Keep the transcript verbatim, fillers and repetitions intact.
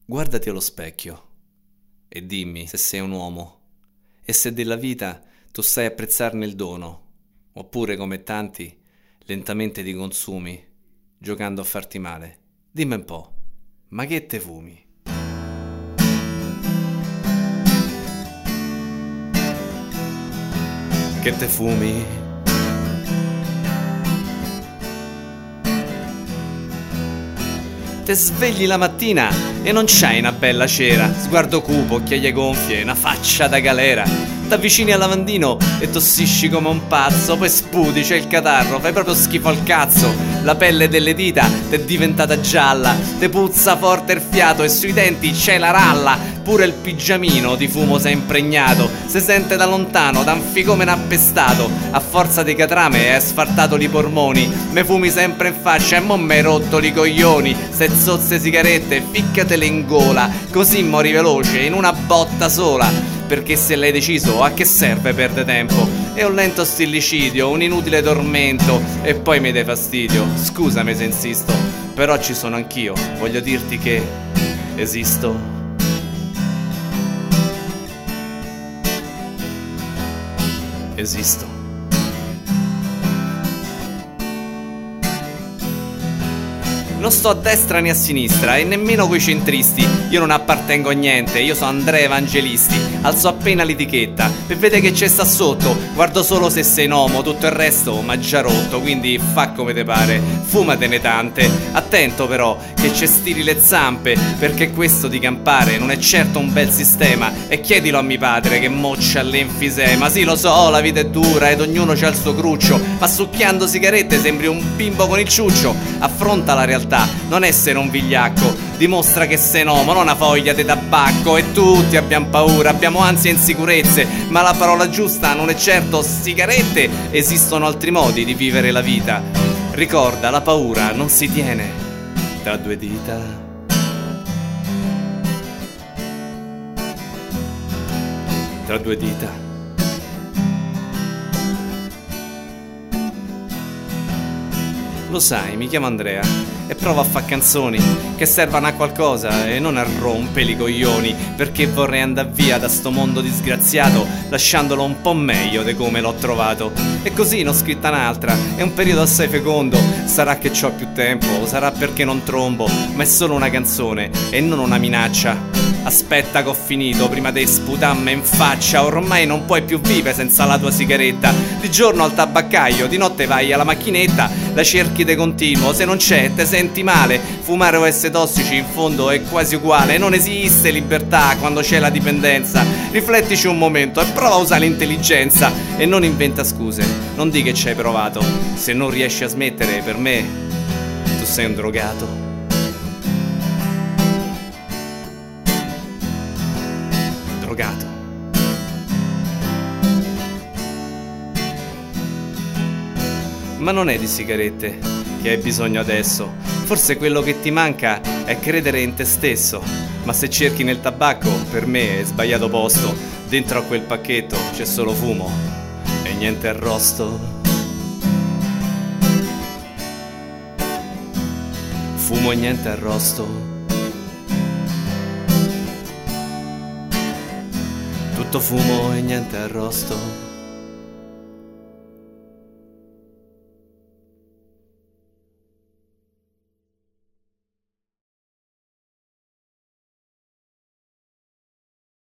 Guardati allo specchio e dimmi se sei un uomo e se della vita tu sai apprezzarne il dono, oppure come tanti lentamente ti consumi giocando a farti male. Dimmi un po', ma che te fumi? Che te fumi? Te svegli la mattina e non c'hai una bella cera, sguardo cupo, occhiaie gonfie, una faccia da galera. T'avvicini al lavandino e tossisci come un pazzo, poi sputi, c'è il catarro, fai proprio schifo al cazzo. La pelle delle dita t'è diventata gialla, te puzza forte il fiato e sui denti c'è la ralla. Pure il pigiamino di fumo s'è impregnato, se sente da lontano, tanfi come un appestato. A forza di catrame hai asfaltato li polmoni, me fumi sempre in faccia e mo m'hai rotto li coglioni. Se zozze sigarette ficcatele in gola, così mori veloce in una botta sola. Perché se l'hai deciso a che serve perde tempo? È un lento stillicidio, un inutile tormento e poi mi dai fastidio. Scusami se insisto, però ci sono anch'io, voglio dirti che esisto. Esisto. Non sto a destra né a sinistra e nemmeno coi centristi. Io non appartengo a niente, io sono Andrea Evangelisti. Alzo appena l'etichetta per vedere che c'è sta sotto. Guardo solo se sei un uomo, tutto il resto m'ha già rotto. Quindi fa come te pare, fumatene tante. Attento però che c'è stiri le zampe, perché questo di campare non è certo un bel sistema. E chiedilo a mio padre che moccia l'enfisema. Sì lo so, la vita è dura ed ognuno c'ha il suo cruccio, ma succhiando sigarette sembri un bimbo con il ciuccio. Affronta la realtà, non essere un vigliacco, dimostra che sei un uomo, non una foglia di tabacco. E tutti abbiamo paura, abbiamo ansia e insicurezze, ma la parola giusta non è certo sigarette. Esistono altri modi di vivere la vita. Ricorda, la paura non si tiene tra due dita. Tra due dita. Lo sai, mi chiamo Andrea e provo a fare canzoni che servano a qualcosa e non a rompere i coglioni, perché vorrei andare via da sto mondo disgraziato lasciandolo un po' meglio di come l'ho trovato. E così ne ho scritta un'altra, è un periodo assai fecondo. Sarà che c'ho più tempo, sarà perché non trombo, ma è solo una canzone e non una minaccia. Aspetta che ho finito prima di sputarmi in faccia. Ormai non puoi più vivere senza la tua sigaretta. Di giorno al tabaccaio, di notte vai alla macchinetta, la cerchi de continuo, se non c'è te senti male. Fumare o essere tossici in fondo è quasi uguale. Non esiste libertà quando c'è la dipendenza. Riflettici un momento e prova a usare l'intelligenza. E non inventa scuse, non di che ci hai provato. Se non riesci a smettere, per me tu sei un drogato. Drogato. Ma non è di sigarette che hai bisogno adesso. Forse quello che ti manca è credere in te stesso. Ma se cerchi nel tabacco, per me è sbagliato posto. Dentro a quel pacchetto c'è solo fumo e niente arrosto. Fumo e niente arrosto. Tutto fumo e niente arrosto.